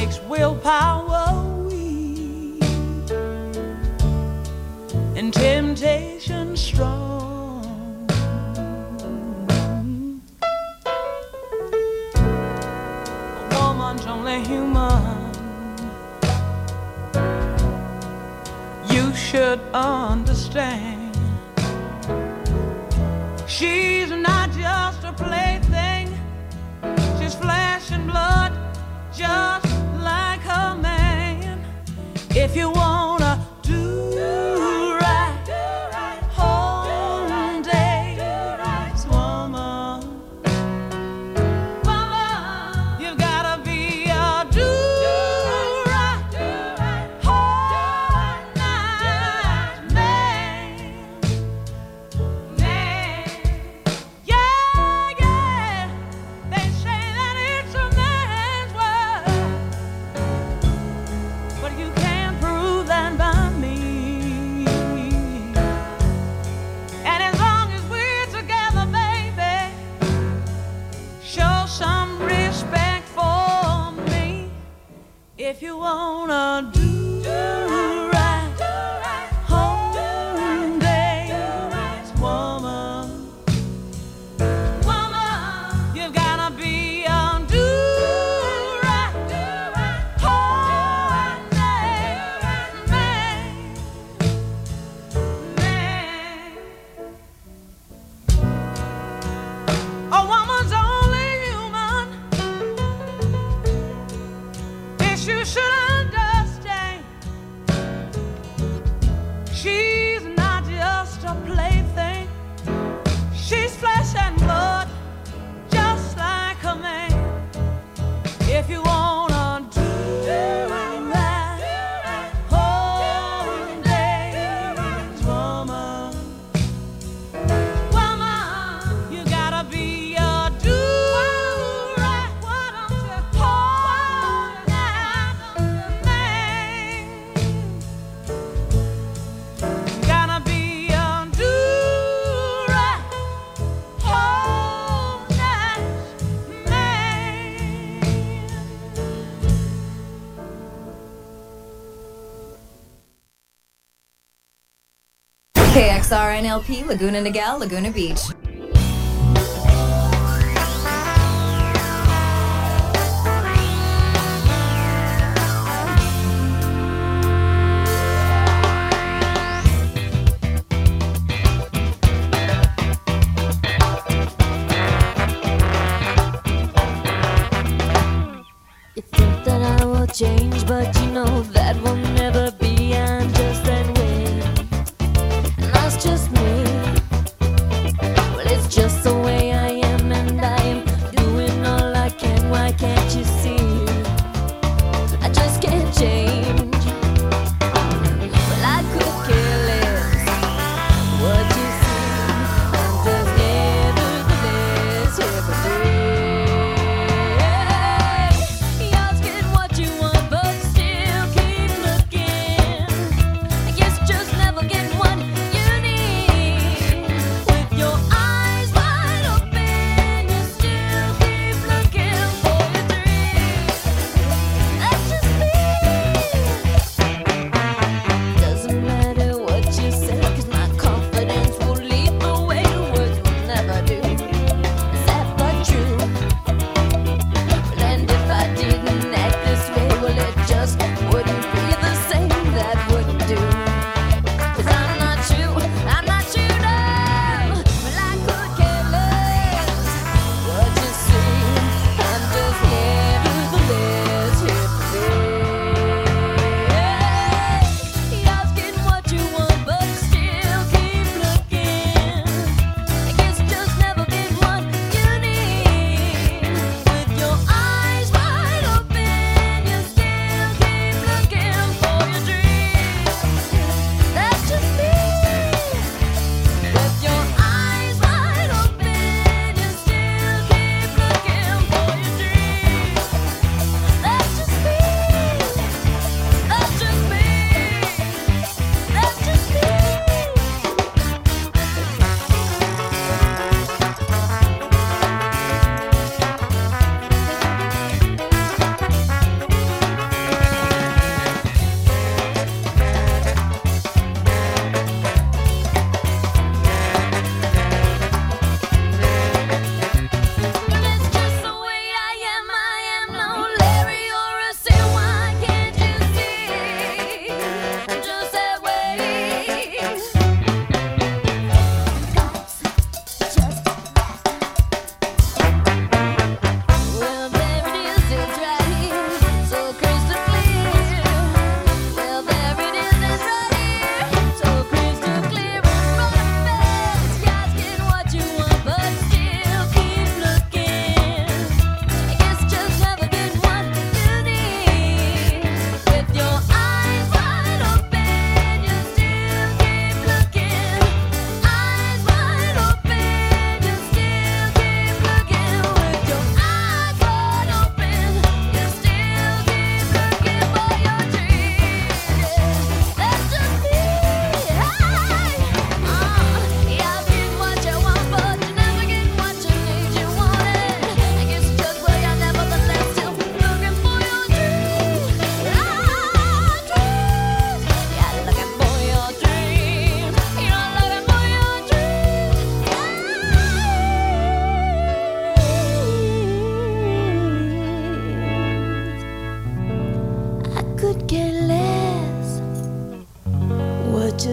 makes willpower weak and temptation strong. A woman's only human. You should understand. She's not just a plaything. She's flesh and blood, just like her man. If you wanna do right, whole days, woman, you've gotta be a do right, whole night man. Yeah, yeah, they say that it's a man's world, but you can't prove that by me. And as long as we're together, baby, show some respect for me. If you wanna do right, whole days, woman, you've gotta be a do right, whole days man. A woman's only human. This you should understand. She's not just a plaything. She's flesh and blood, just like a man. If you wanna do right, whole days, woman, you gotta be a do right, whole night man. Gotta be a do right, whole night man. KXRNLP, Laguna Niguel, Laguna Beach. You think that I will change, but you know that will never be. I'm just that way, and that's just me. Well, it's just the way I am, and I am doing all I can. Why can't you see? I just can't change. Well, I could care less what you see. I'm just nevertheless here for free. Asking what you want, but still keep looking. I guess just never get what you need. With your eyes wide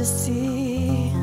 see.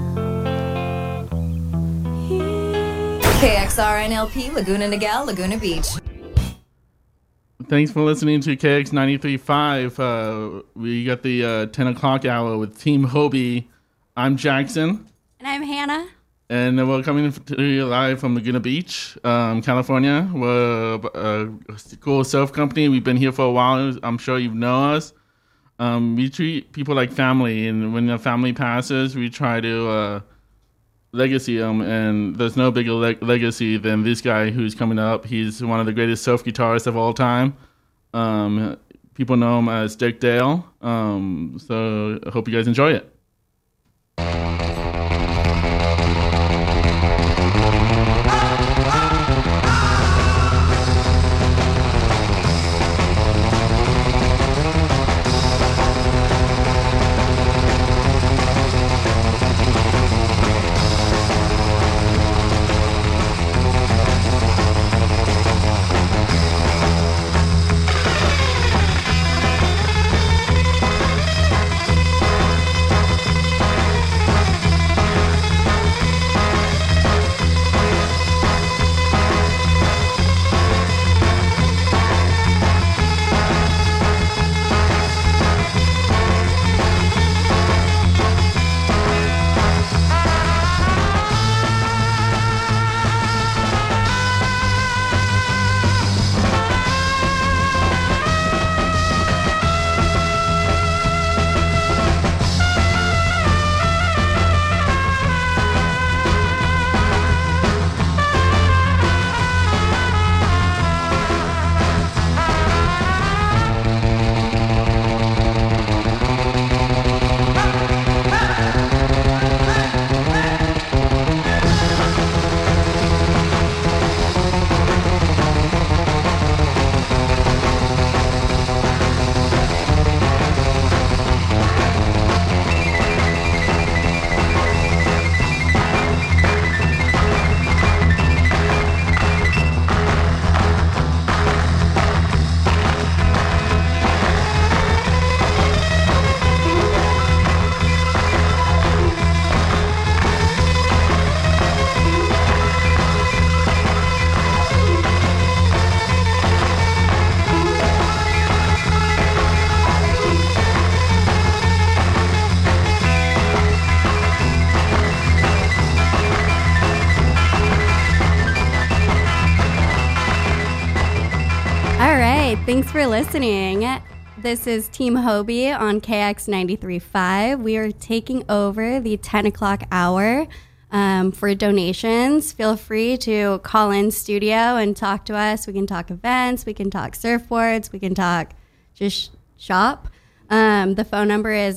KXRNLP, Laguna Niguel, Laguna Beach. Thanks for listening to KX 93.5. We got the 10 o'clock hour with Team Hobie. I'm Jackson. And I'm Hannah. And we're coming to you live from Laguna Beach, California. We're a cool surf company. We've been here for a while. I'm sure you know us. We treat people like family, and when a family passes, we try to legacy them, and there's no bigger legacy than this guy who's coming up. He's one of the greatest surf guitarists of all time. People know him as Dick Dale, so I hope you guys enjoy it. Thanks for listening. This is Team Hobie on KX 93.5. We are taking over the 10 o'clock hour for donations. Feel free to call in studio and talk to us. We can talk events. We can talk surfboards. We can talk just shop. The phone number is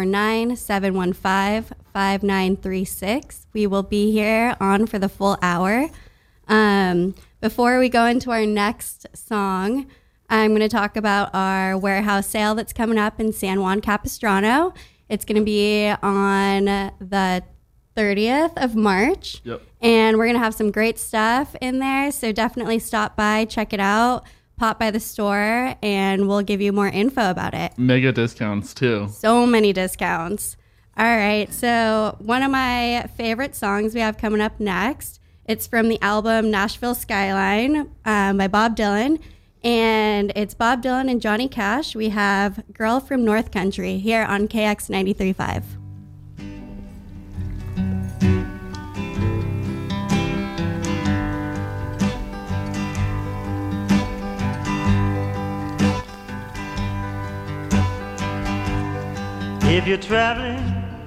949-715-5936. We will be here on for the full hour. Before we go into our next song, I'm going to talk about our warehouse sale that's coming up in San Juan Capistrano. It's going to be on the 30th of March. Yep. And we're going to have some great stuff in there. So definitely stop by, check it out, pop by the store, and we'll give you more info about it. Mega discounts, too. So many discounts. All right. So one of my favorite songs we have coming up next, it's from the album Nashville Skyline by Bob Dylan. And it's Bob Dylan and Johnny Cash. We have Girl from North Country here on KX 93.5. If you're traveling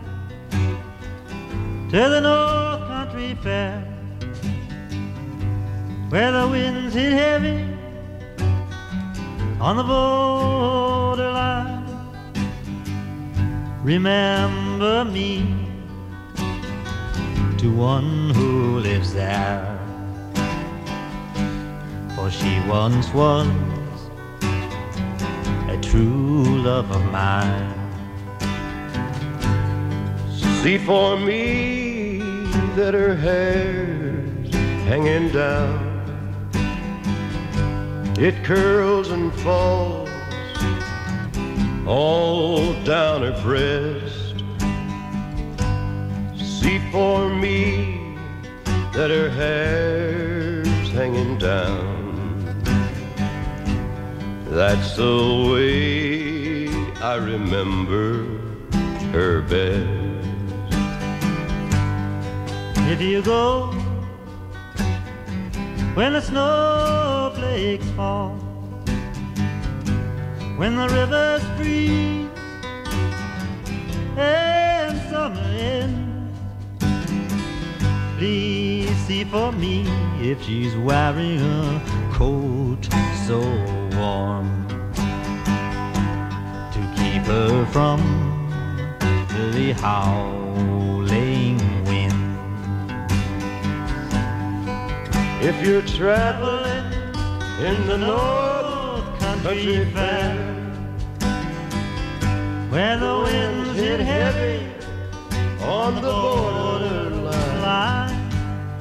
to the North Country Fair, where the winds hit heavy on the borderline, remember me to one who lives there, for she once was a true love of mine. See for me that her hair's hanging down, it curls and falls all down her breast, see for me that her hair's hanging down. That's the way I remember her best. If you go when the snowflakes fall, when the rivers freeze and summer ends, please see for me if she's wearing a coat so warm to keep her from the howling wind. If you're traveling in the North Country Fair, where the winds hit heavy on the borderline,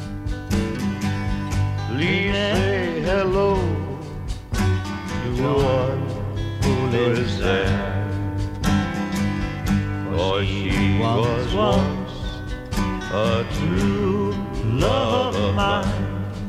please say hello to one who lives there. For she was once a true love of mine.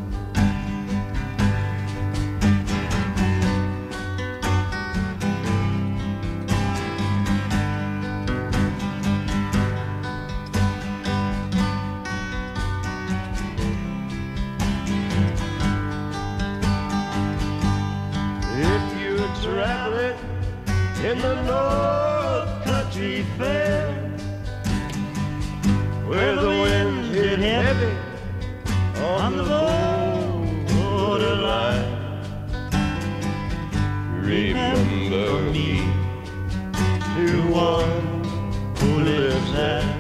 Traveling in the North Country Fair, where the winds hit heavy on the borderline, remember me to one who lives there.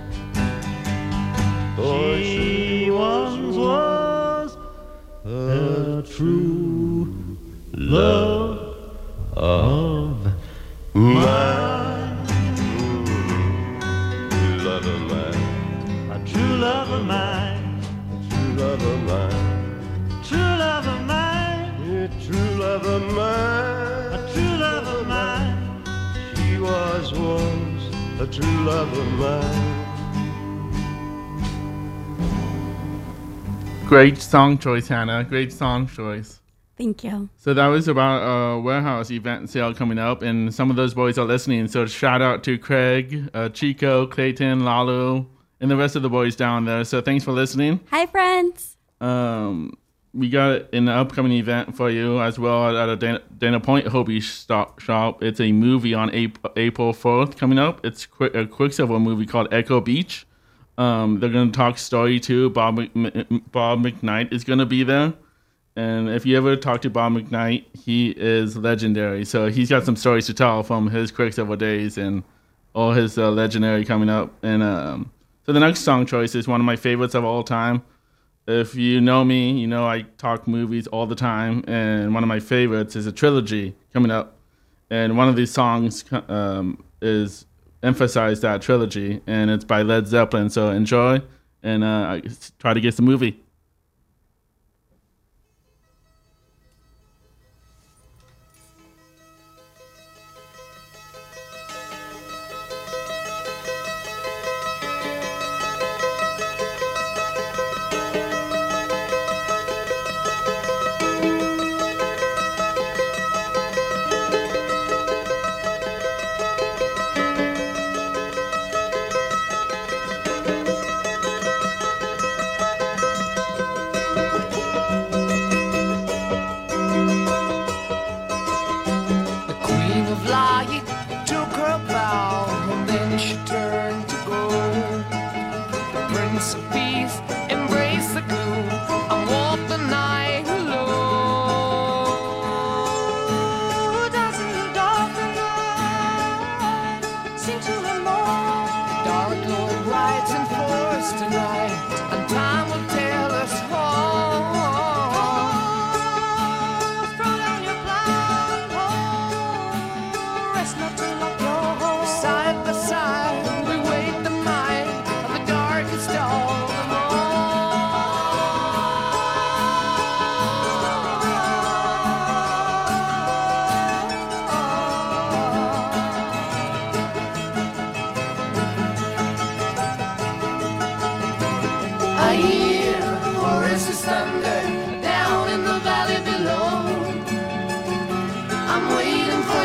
For she once was a true love of mine. True love of mine. A true love of mine. True love of mine. True love of mine. Yeah, true love of mine. A true love of mine. She was once a true love of mine. Great song choice, Hannah. Great song choice. Thank you. So that was about a warehouse event sale coming up, and some of those boys are listening. So shout out to Craig, Chico, Clayton, Lalo, and the rest of the boys down there. So thanks for listening. Hi, friends. We got an upcoming event for you as well at a Dana Point Hobie shop. It's a movie on April 4th coming up. It's a Quicksilver movie called Echo Beach. They're going to talk story too. Bob McKnight is going to be there. And if you ever talk to Bob McKnight, he is legendary. So he's got some stories to tell from his Quicksilver days and all his legendary coming up. And so the next song choice is one of my favorites of all time. If you know me, you know I talk movies all the time. And one of my favorites is a trilogy coming up. And one of these songs is emphasize that trilogy. And it's by Led Zeppelin. So enjoy and try to guess the movie. Side by side, we wait the night of the darkest of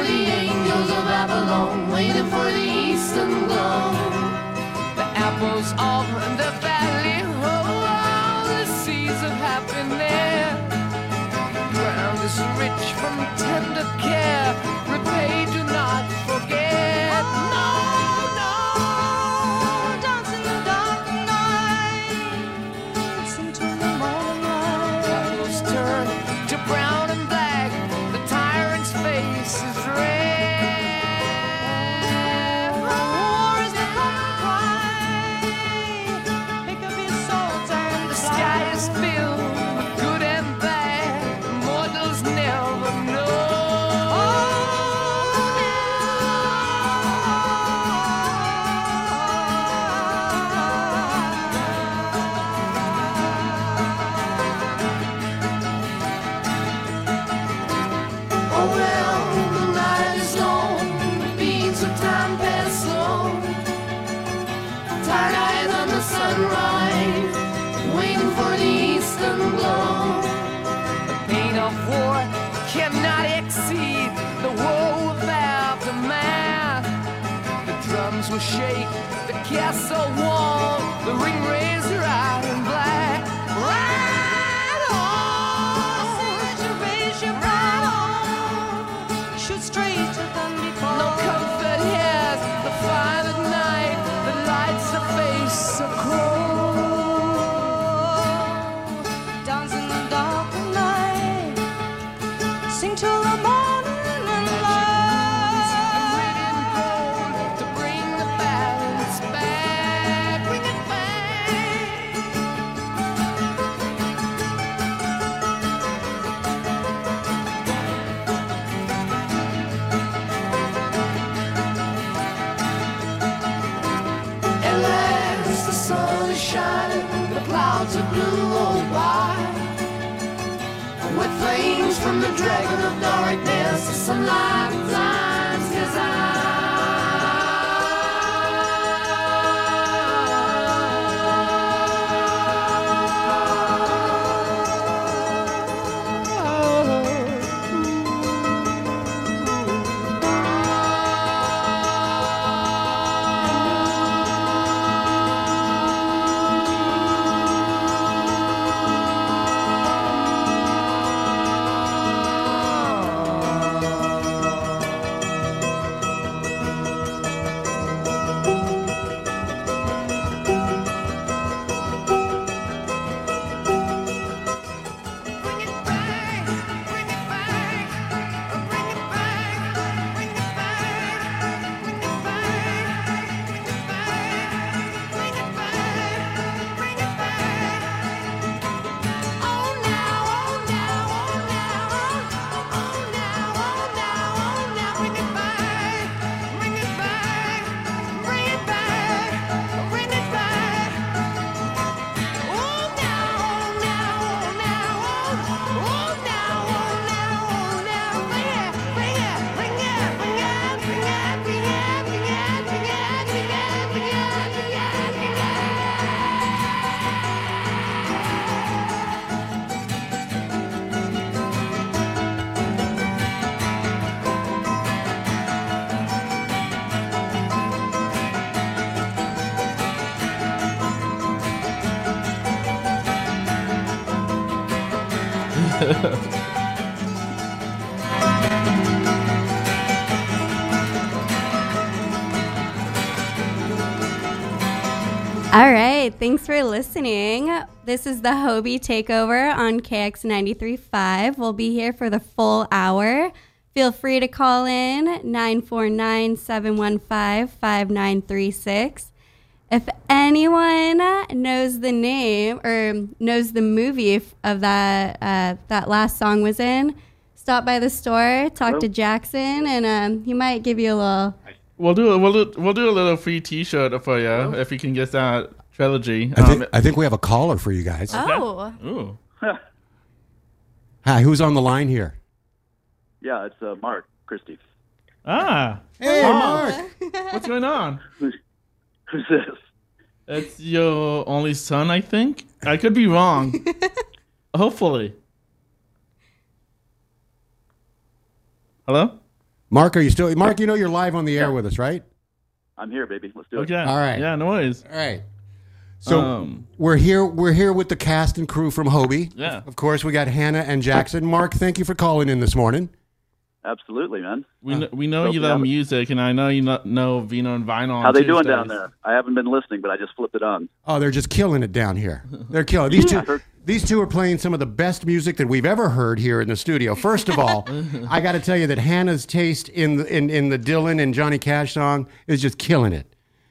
the angels of Babylon, waiting for the eastern glow. The apples of the valley, oh, the seeds of happiness. Ground is rich from tender care, repay, do not forget. No, no, dance in the dark night, sing to the morning light. Apples turn to brown and black, the tyrant's face is red. War is the common cry, pick up your swords and the sky is filled with good and bad, mortals never know. Oh well, the night is long, the beats of time pass slow. Tired eyes on the sunrise, waiting for the eastern glow. The pain of war cannot exceed the woe of aftermath. The drums will shake, the castle wall, the ring razor iron black. Ride on, raise your right on, shoot straight to thunder fall. No comfort has the fire at night that lights the face so cold. Dance in the dark of night, sing till the morning and light. Red and gold to bring the balance back, bring it back. At last the sun is shining, the clouds are blue or white. With flames from the dragon of darkness, the sunlight blinds his All right, thanks for listening. This is the Hobie Takeover on KX 93.5. We'll be here for the full hour. Feel free to call in 949-715-5936. If anyone knows the name or knows the movie of that that last song was in, stop by the store, talk to Jackson, and he might give you a little. We'll do a little free T-shirt for you if you can get that trilogy. I think we have a caller for you guys. Oh. Ooh. Hi, who's on the line here? Yeah, it's Mark Christie. Ah. Hey, Mark. What's going on? Who's this? It's your only son, I think. I could be wrong. Hopefully. Hello? Mark, are you still? Mark, you know you're live on the air with us, right? I'm here, baby. Let's do it. Okay. All right. Yeah, no worries. All right. So we're here with the cast and crew from Hobie. Yeah. Of course, we got Hannah and Jackson. Mark, thank you for calling in this morning. Absolutely, man. We know you love music, and I know you know Vino and Vinyl. How they doing down there? I haven't been listening, but I just flipped it on. Oh, they're just killing it down here. They're killing These two are playing some of the best music that we've ever heard here in the studio. First of all, I got to tell you that Hannah's taste in the Dylan and Johnny Cash song is just killing it.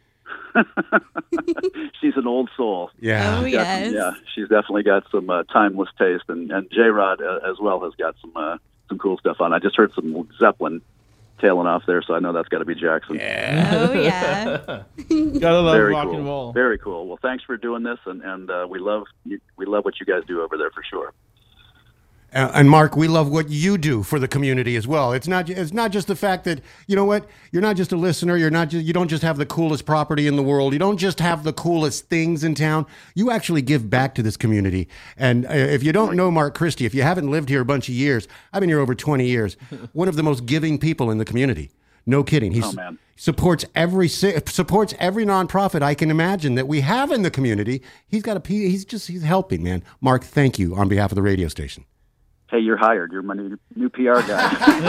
She's an old soul. Yeah. Oh, yes. Yeah, she's definitely got some timeless taste, and J-Rod as well has got some cool stuff on. I just heard some Zeppelin tailing off there, so I know that's got to be Jackson. Yeah. Oh, yeah. Gotta love Very rock cool. and roll. Very cool. Well, thanks for doing this, and we love what you guys do over there for sure. And Mark, we love what you do for the community as well. It's not just the fact that, you know what, you're not just a listener. You don't just have the coolest property in the world. You don't just have the coolest things in town. You actually give back to this community. And if you don't know Mark Christie, if you haven't lived here a bunch of years, I've been here over 20 years. One of the most giving people in the community. No kidding. He supports every nonprofit I can imagine that we have in the community. He's helping, man. Mark, thank you on behalf of the radio station. Hey, you're hired. You're my new PR guy.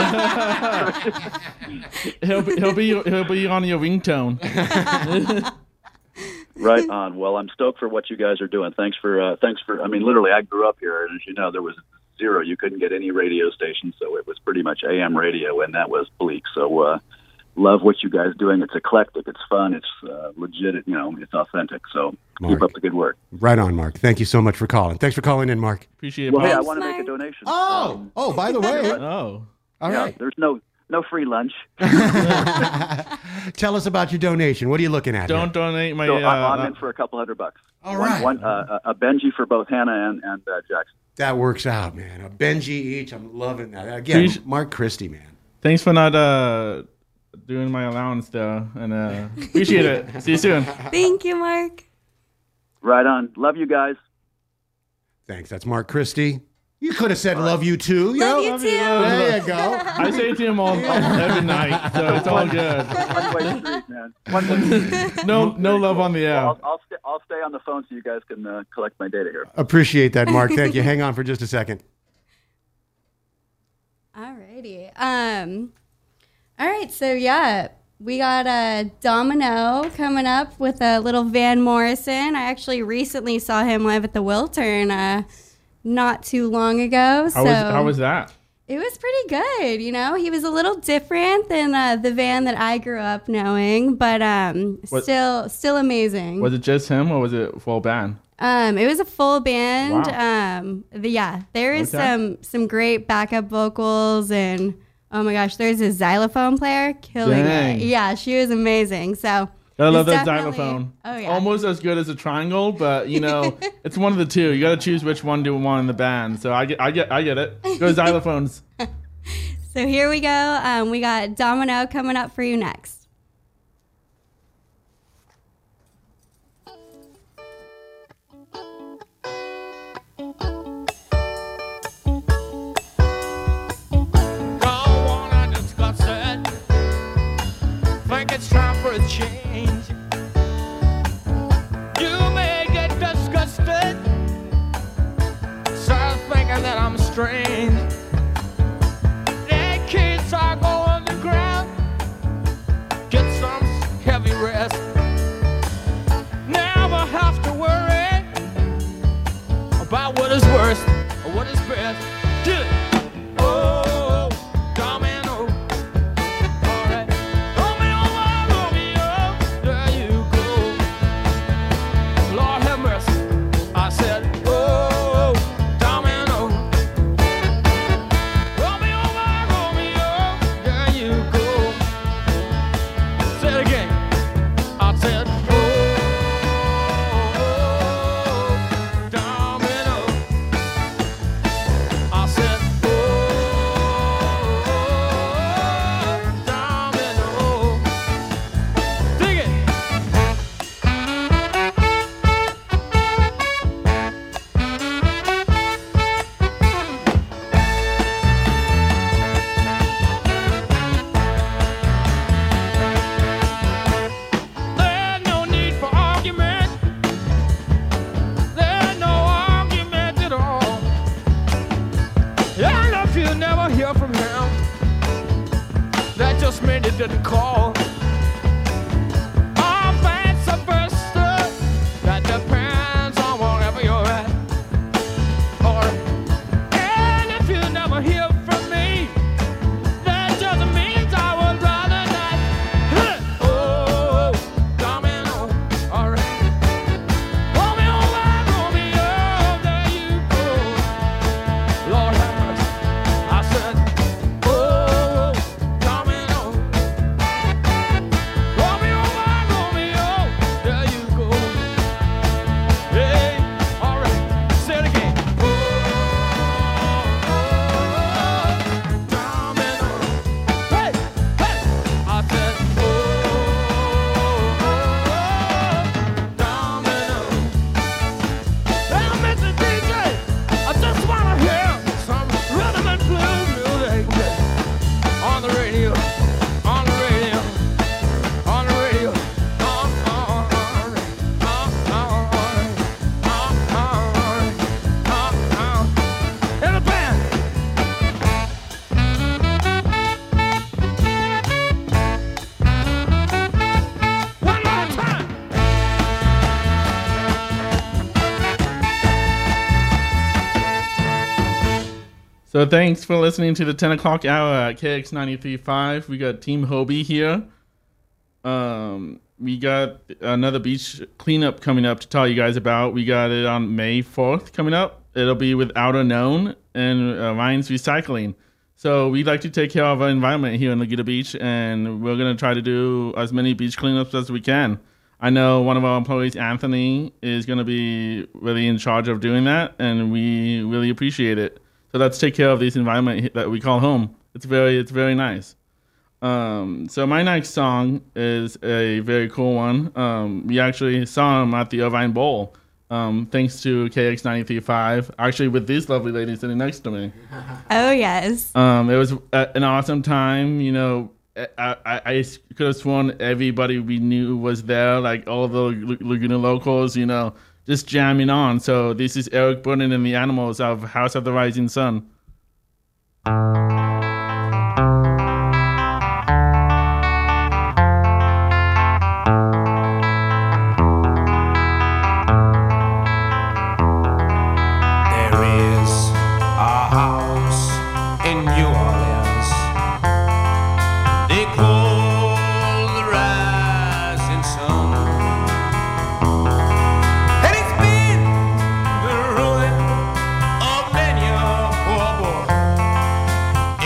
he'll be on your ringtone. Right on. Well, I'm stoked for what you guys are doing. Thanks for. I mean, literally, I grew up here, and as you know, there was zero. You couldn't get any radio station, so it was pretty much AM radio, and that was bleak. So, love what you guys are doing. It's eclectic. It's fun. It's legit. It's authentic. So keep up the good work. Right on, Mark. Thank you so much for calling. Thanks for calling in, Mark. Appreciate it. Well, hey, I Thanks, want to make a Mark. donation. Oh, by the way. Oh. All Yeah, right. there's no free lunch. Tell us about your donation. What are you looking at? Don't donate my. So I'm in for a couple $100. All right. A Benji for both Hannah and Jackson. That works out, man. A Benji each. I'm loving that. Again, Mark Christie, man. Thanks for not doing my allowance, though, and appreciate it. See you soon. Thank you, Mark. Right on. Love you guys. Thanks. That's Mark Christie. You could have said "love you too." Love you too. There you go. I say it to him every night, so it's all good. One-way street, man. One-way street. No love on the air. Well, I'll stay on the phone so you guys can collect my data here. Appreciate that, Mark. Thank you. Hang on for just a second. Alrighty. All right. So yeah, we got Domino coming up with a little Van Morrison. I actually recently saw him live at the Wiltern not too long ago. How was that? It was pretty good. He was a little different than the Van that I grew up knowing, but still amazing. Was it just him, or was it full band? It was a full band. Wow. There is some great backup vocals, and oh my gosh, there's a xylophone player killing Dang. it. Yeah, she was amazing. So I love it's that definitely- xylophone. Oh yeah, Almost as good as a triangle, but it's one of the two. You got to choose which one to want in the band. So I get it. Go xylophones. So here we go. We got Domino coming up for you next. Don't wanna discuss it. Think it's time for a change. You may get disgusted. Start thinking that I'm strange. That kids are going to ground. Get some heavy rest. Never have to worry about what is worst or what is best. Get it. Oh, Domino. All right. Romeo, my Romeo. There you go. Lord have mercy. I said, oh, Domino. Romeo, my Romeo. There you go. Say it again. I said, oh, Domino. I said, just meant it didn't call. Oh, vice versa, that depends on wherever you're at. Or, and if you never hear from me, that doesn't mean I would rather not. Oh, domino, all right. Romeo, there you go. Lord have mercy. I said, oh, domino. Romeo, there you go. Hey, all right. Say it again. Oh, domino. Hey, hey. I said, oh, domino. Hey, Mr. DJ, I just want to hear some rhythm and blues music on the radio, on the radio, on the radio. In the band. One more time. So thanks for listening to the 10 o'clock hour at KX 93.5. We got Team Hobie here. We got another beach cleanup coming up to tell you guys about. We got it on May 4th coming up. It'll be with Outer Known and Ryan's Recycling. So we'd like to take care of our environment here in Laguna Beach, and we're going to try to do as many beach cleanups as we can. I know one of our employees, Anthony, is going to be really in charge of doing that, and we really appreciate it. So let's take care of this environment that we call home. It's very nice. So my next song is a very cool one. We actually saw him at the Irvine Bowl, thanks to KX 93.5. Actually, with these lovely ladies sitting next to me. Oh, yes. It was an awesome time. You know, I could have sworn everybody we knew was there, like all the Laguna locals, you know, just jamming on. So this is Eric Burdon and the Animals of House of the Rising Sun. There is a house in New Orleans they call the Rising Sun, and it's been the ruin of many a poor boy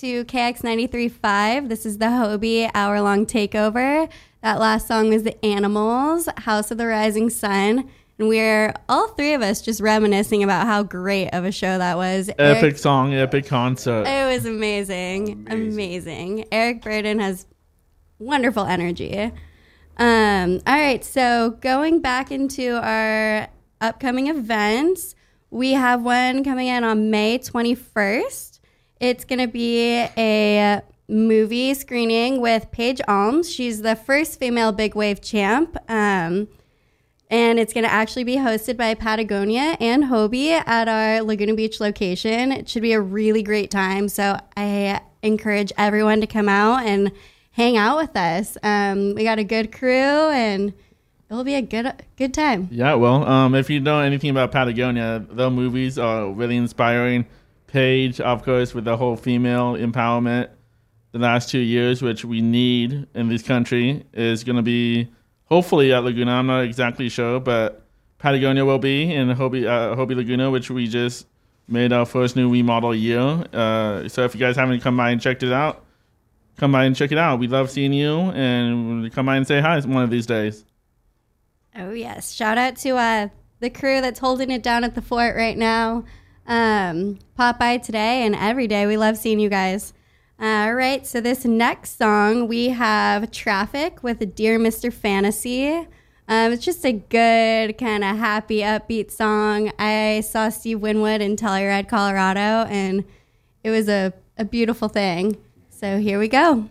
to KX 93.5. This is the Hobie hour-long takeover. That last song was The Animals, House of the Rising Sun. And we're, all three of us, just reminiscing about how great of a show that was. Epic song, epic concert. It was amazing. Eric Burden has wonderful energy. All right, so going back into our upcoming events, we have one coming in on May 21st. It's going to be a movie screening with Paige Alms. She's the first female big wave champ. And it's going to actually be hosted by Patagonia and Hobie at our Laguna Beach location. It should be a really great time. So I encourage everyone to come out and hang out with us. We got a good crew, and it'll be a good time. Yeah, well, if you know anything about Patagonia, their movies are really inspiring. Paige, of course, with the whole female empowerment the last 2 years, which we need in this country, is going to be hopefully at Laguna. I'm not exactly sure, but Patagonia will be in Hobie Laguna, which we just made our first new remodel year. So if you guys haven't come by and checked it out, come by and check it out. We love seeing you, and come by and say hi one of these days. Oh, yes. Shout out to the crew that's holding it down at the fort right now. Pop by today and every day. We love seeing you guys. All right, so this next song, we have Traffic with Dear Mr. Fantasy. It's just a good, kind of happy, upbeat song. I saw Steve Winwood in Telluride, Colorado, and it was a beautiful thing. So here we go.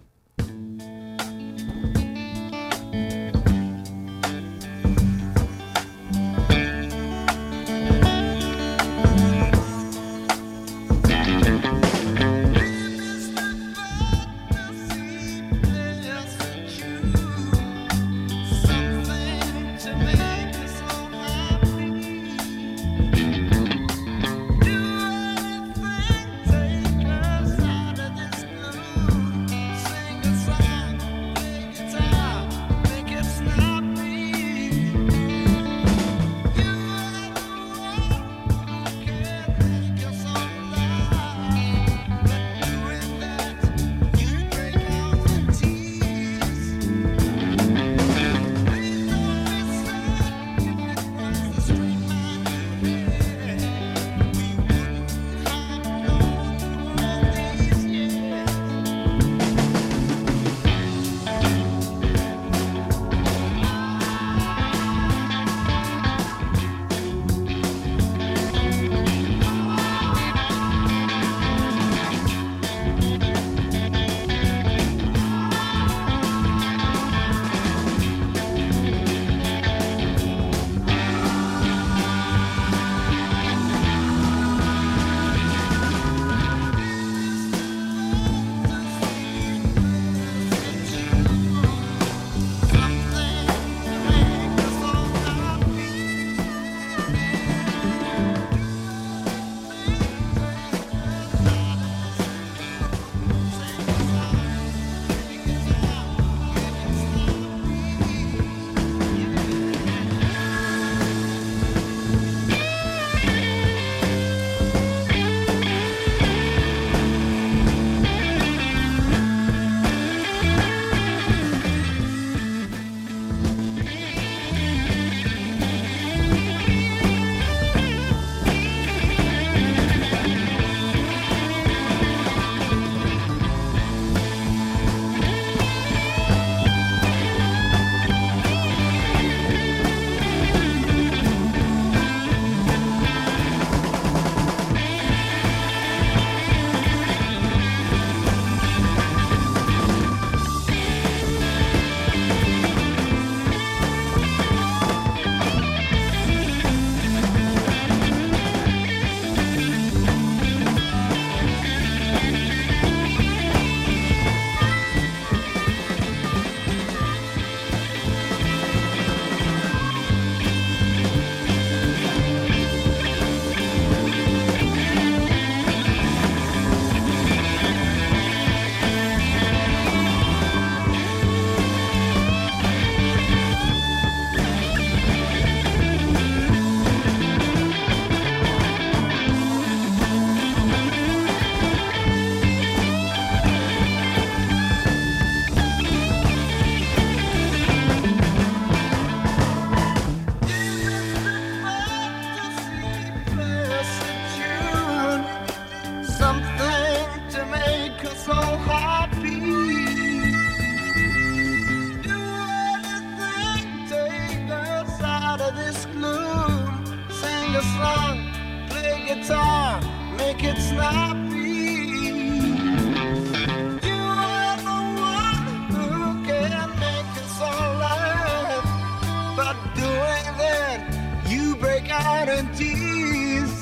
Say make it snappy. You are the one who can make us all laugh. But doing that, you break out in tears.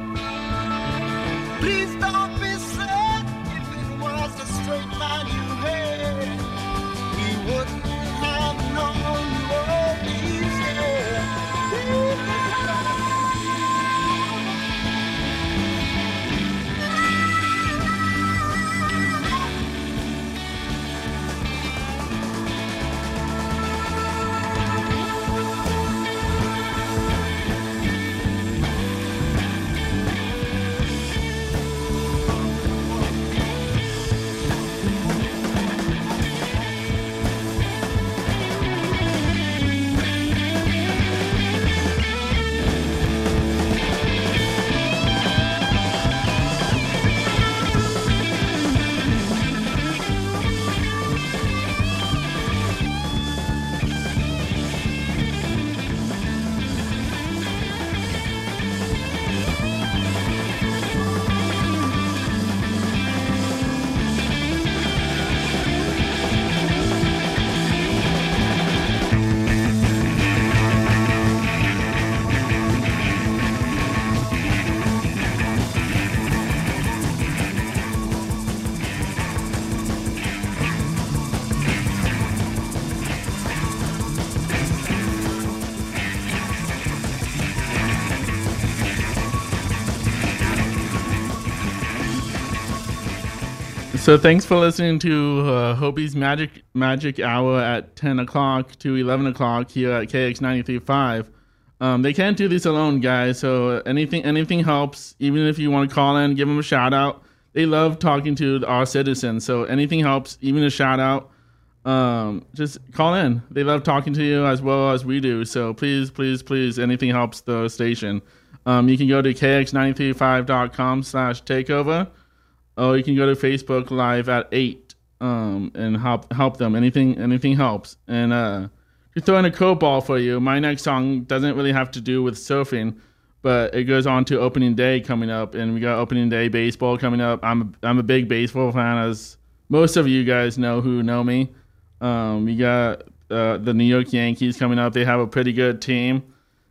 Please don't be sad. If it was a straight line you had, we wouldn't have known you all these years. So thanks for listening to Hobie's Magic Hour at 10 o'clock to 11 o'clock here at KX 93.5. They can't do this alone, guys, so anything helps. Even if you want to call in, give them a shout-out. They love talking to our citizens, so anything helps, even a shout-out. Just call in. They love talking to you as well as we do, so please, anything helps the station. You can go to kx935.com/takeover. Oh, you can go to Facebook Live at 8 and help them. Anything helps. And to throw in a curveball for you, my next song doesn't really have to do with surfing, but it goes on to opening day coming up, and we got opening day baseball coming up. I'm a big baseball fan, as most of you guys know who know me. We got the New York Yankees coming up. They have a pretty good team,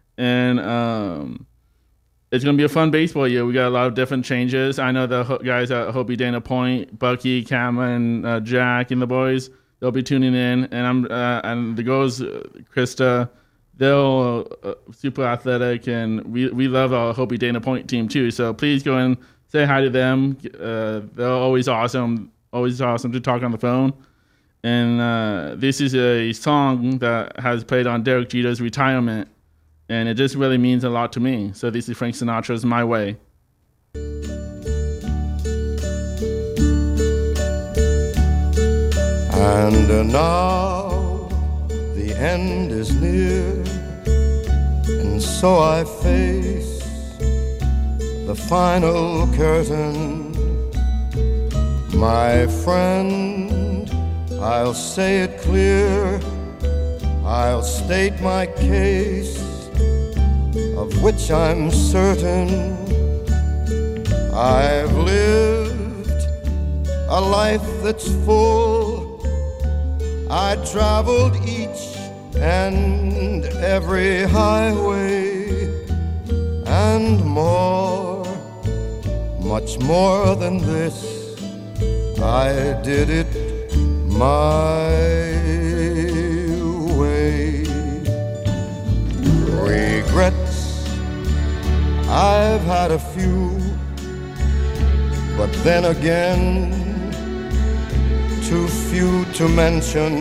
and it's going to be a fun baseball year. We got a lot of different changes. I know the guys at Hobie Dana Point, Bucky, Cameron, Jack, and the boys, they'll be tuning in. And and the girls, Krista, they're super athletic, and we love our Hobie Dana Point team too. So please go and say hi to them. They're always awesome to talk on the phone. And this is a song that has played on Derek Jeter's retirement. And it just really means a lot to me. So this is Frank Sinatra's My Way. And now the end is near, and so I face the final curtain. My friend, I'll say it clear, I'll state my case, of which I'm certain. I've lived a life that's full. I traveled each and every highway, and more, much more than this. I did it my way. Regrets, I've had a few, but then again, too few to mention.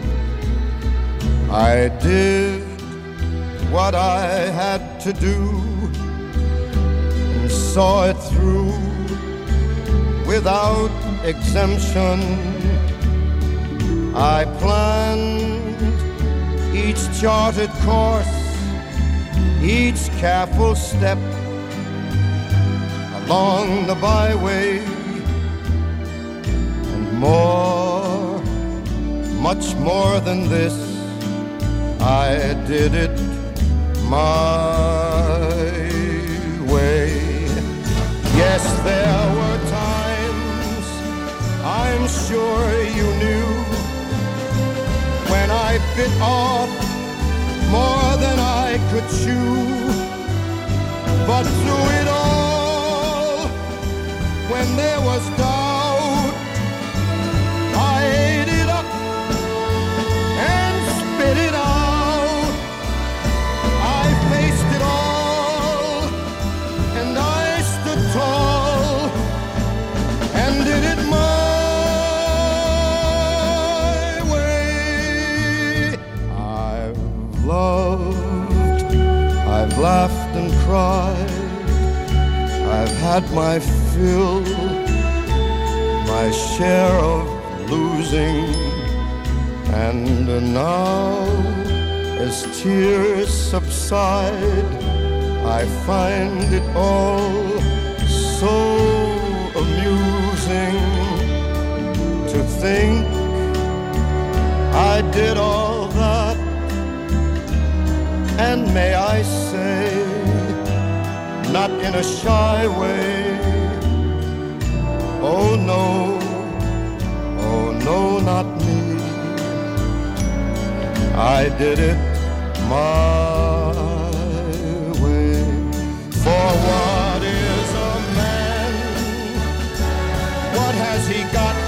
I did what I had to do and saw it through without exemption. I planned each charted course, each careful step along the byway, and more, much more than this, I did it my way. Yes, there sure you knew when I bit off more than I could chew. But through it all, when there was doubt, I ate it up and spit it out. I faced it all and I stood tall and did it my way. I've loved, I've laughed and cried, I've had my fill, my share of losing, and now as tears subside, I find it all so amusing to think I did all that, and may I say, not in a shy way, oh no, not me. I did it my way. For what is a man? What has he got?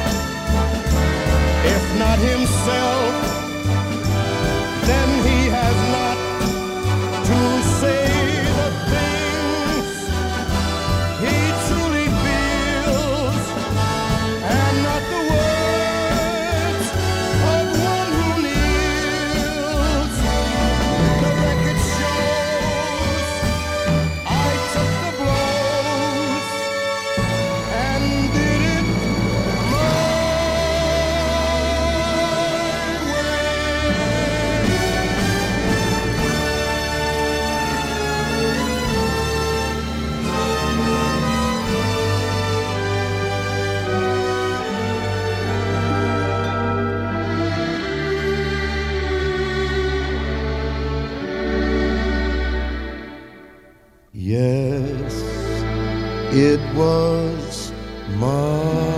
If not himself, then he has not to say the things he truly feels, and not the words of one who kneels. The record shows I took the blows and did it my Yes, it was my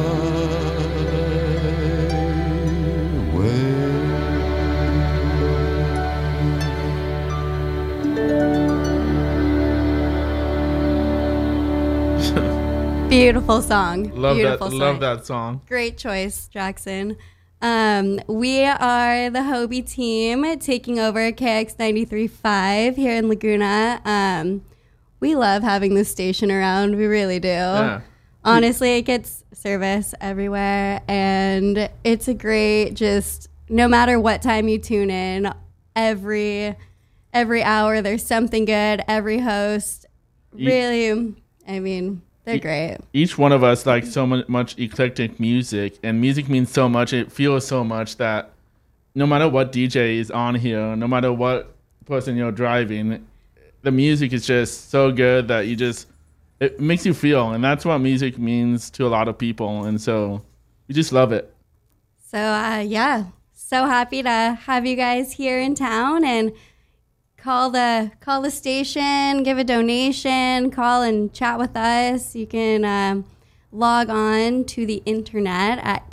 way. Beautiful song. Love Beautiful that. song. Love that song. Great choice, Jackson. We are the Hobie team taking over KX 93.5 here in Laguna. We love having this station around. We really do. Yeah. Honestly, it gets service everywhere, and it's a great, just no matter what time you tune in, every hour there's something good. Every host, really, I mean, they're great. Each one of us likes so much eclectic music, and music means so much. It feels so much that no matter what DJ is on here, no matter what person you're driving, the music is just so good that it makes you feel, and that's what music means to a lot of people, and so we just love it. So yeah, so happy to have you guys here in town, and call the station, give a donation, call and chat with us. You can log on to the internet at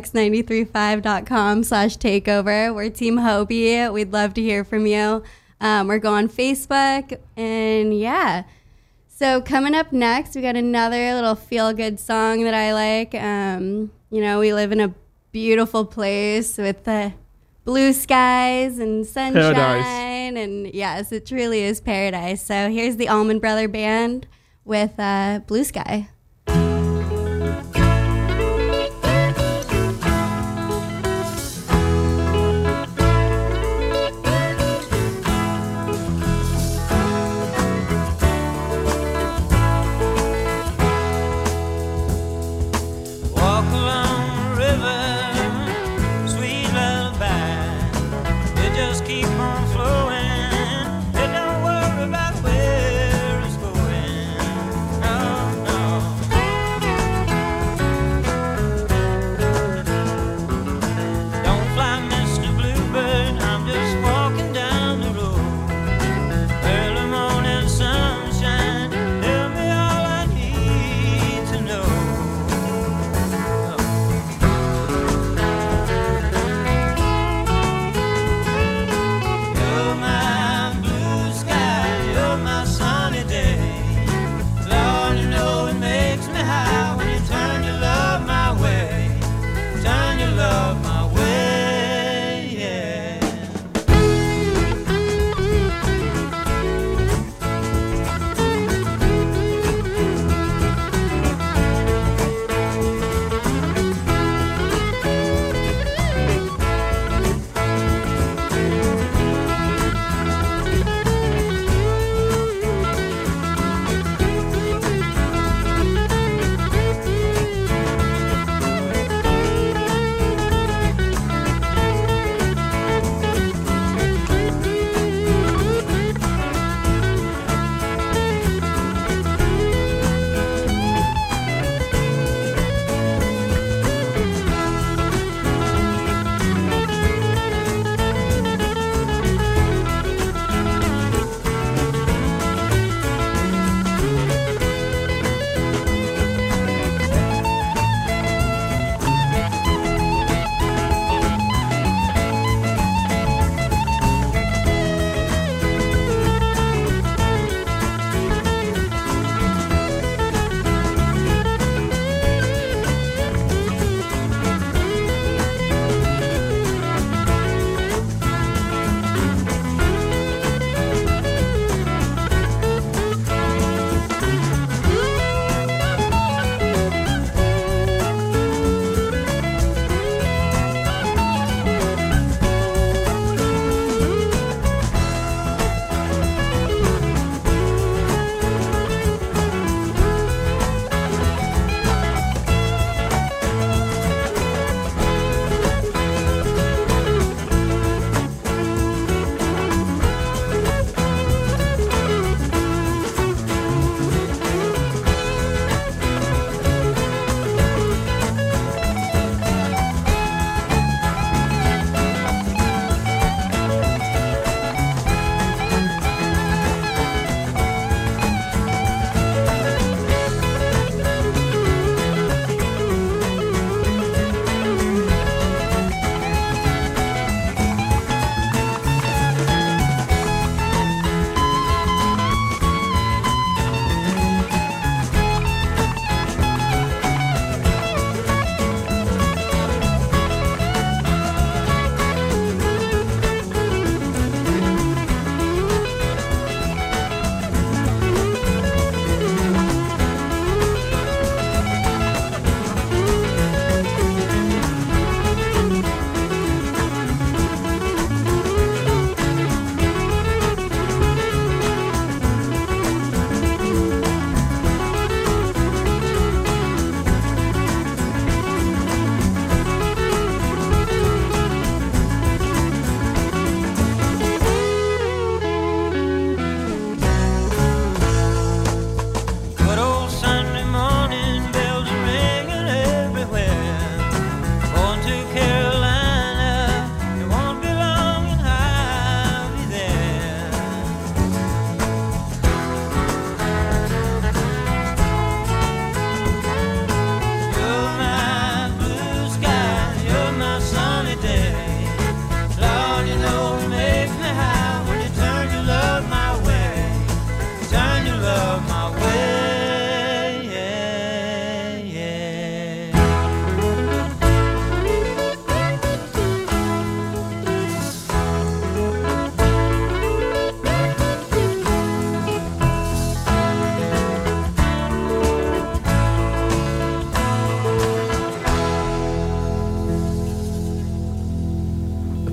kx935.com/takeover. We're Team Hobie. We'd love to hear from you. We're going Facebook, and yeah. So coming up next, we got another little feel-good song that I like. We live in a beautiful place with the blue skies and sunshine. Paradise. And yes, it truly is paradise. So here's the Allman Brother Band with Blue Sky.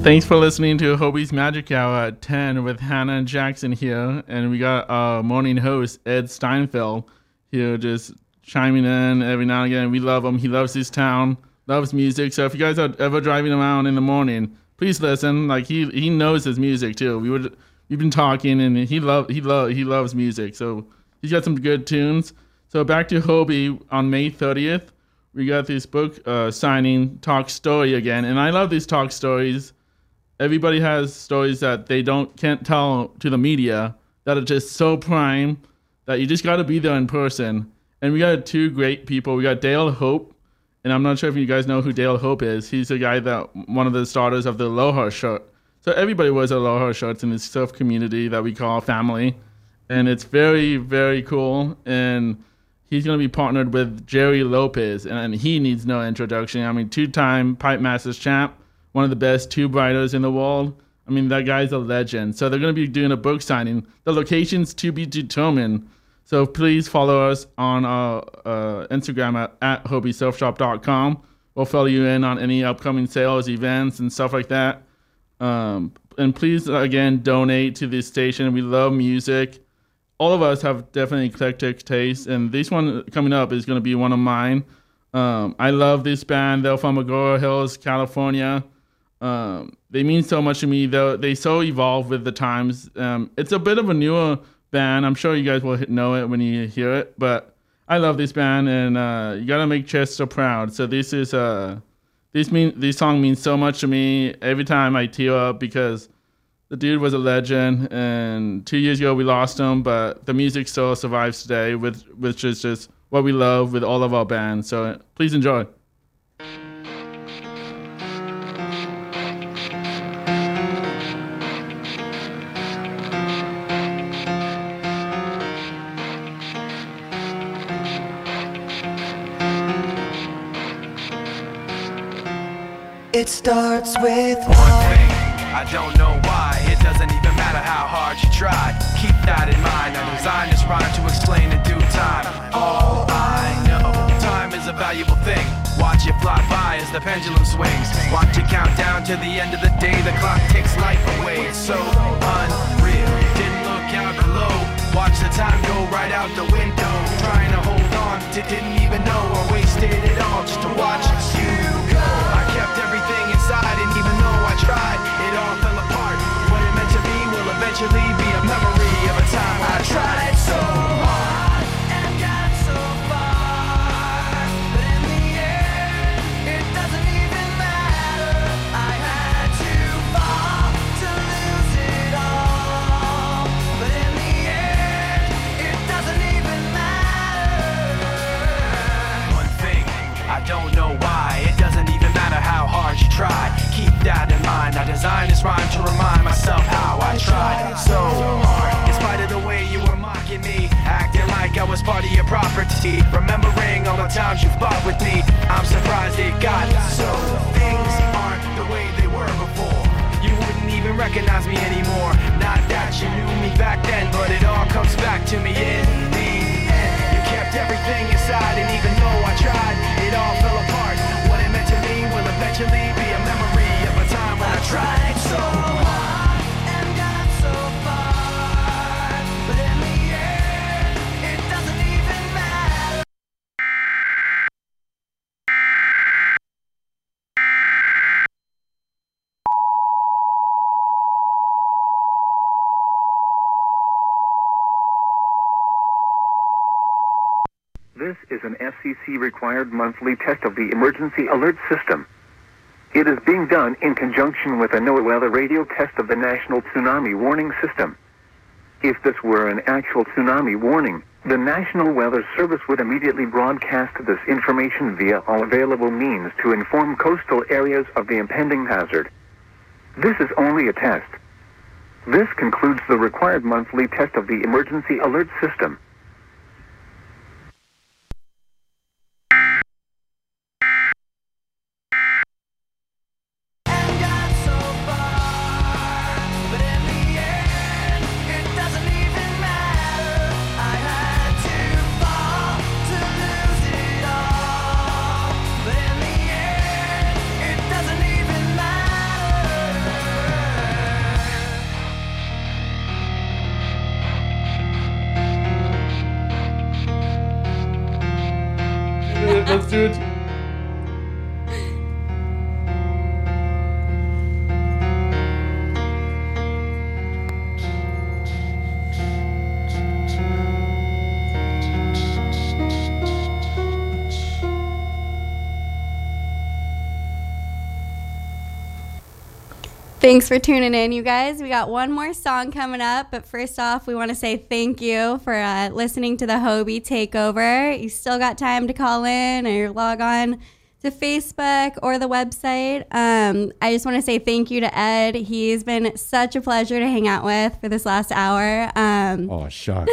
Thanks for listening to Hobie's Magic Hour at 10 with Hannah and Jackson here. And we got our morning host, Ed Steinfeld, here just chiming in every now and again. We love him. He loves his town, loves music. So if you guys are ever driving around in the morning, please listen. Like he knows his music too. We've been talking, and he loves music. So he's got some good tunes. So back to Hobie on May 30th. We got this book signing talk story again, and I love these talk stories. Everybody has stories that they can't tell to the media that are just so prime that you just got to be there in person. And we got two great people. We got Dale Hope, and I'm not sure if you guys know who Dale Hope is. He's the guy one of the starters of the Aloha shirt. So everybody wears Aloha shirts in this surf community that we call family, and it's very, very cool. And he's going to be partnered with Jerry Lopez, and he needs no introduction. I mean, 2-time Pipe Masters champ, one of the best tube riders in the world. I mean, that guy's a legend. So they're going to be doing a book signing. The location's to be determined. So please follow us on our Instagram at hobiesurfshop.com. We'll follow you in on any upcoming sales, events, and stuff like that. And please, again, donate to this station. We love music. All of us have definitely eclectic taste, and this one coming up is going to be one of mine. I love this band. They're from Agoura Hills, California. They mean so much to me. They so evolve with the times. It's a bit of a newer band. I'm sure you guys will know it when you hear it, but I love this band, and you gotta make Chester proud. So this song means so much to me. Every time I tear up because the dude was a legend, and 2 years ago we lost him, but the music still survives today, which is just what we love with all of our bands. So please enjoy. It starts with one thing. I don't know why. It doesn't even matter how hard you try. Keep that in mind. I designed this rhyme to explain in due time. All I know, time is a valuable thing. Watch it fly by as the pendulum swings. Watch it count down to the end of the day. The clock takes life away. It's so unreal. Didn't look out below. Watch the time go right out the window. Trying to hold on to didn't even know or wasted it all just to watch you go. I kept everything inside, and even though I tried, it all fell apart. What it meant to be will eventually be a memory of a time I tried so hard and got so far, but in the end, it doesn't even matter. I had to fall to lose it all, but in the end, it doesn't even matter. One thing, I don't know why, it doesn't even matter how hard you try. Keep that in mind. I designed this rhyme to remind myself how I tried so hard. In spite of the way you were mocking me, acting like I was part of your property, remembering all the times you fought with me, I'm surprised it got so. Things aren't the way they were before. You wouldn't even recognize me anymore. Not that you knew me back then, but it all comes back to me in the end. You kept everything inside, and even though I tried, it all fell apart. What it meant to me will eventually be a memory of a time when I tried so hard and got so far, but in the end, it doesn't even matter. This is an FCC-required monthly test of the emergency alert system. It is being done in conjunction with a NOAA weather radio test of the National Tsunami Warning System. If this were an actual tsunami warning, the National Weather Service would immediately broadcast this information via all available means to inform coastal areas of the impending hazard. This is only a test. This concludes the required monthly test of the emergency alert system. Thanks for tuning in, you guys. We got one more song coming up, but first off, we want to say thank you for listening to the Hobie Takeover. You still got time to call in or log on to Facebook or the website. I just want to say thank you to Ed. He's been such a pleasure to hang out with for this last hour. Oh, shucks.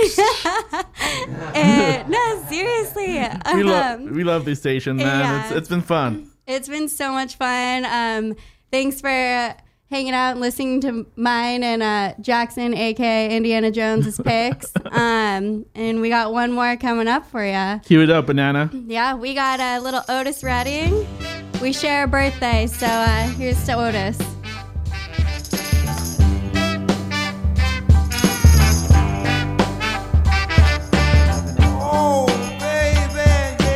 No, seriously. We love this station, man. Yeah. It's been fun. It's been so much fun. Thanks for hanging out and listening to mine and Jackson, a.k.a. Indiana Jones's picks. And we got one more coming up for you. Cue it up, Banana. Yeah, we got a little Otis Redding. We share a birthday, so here's to Otis.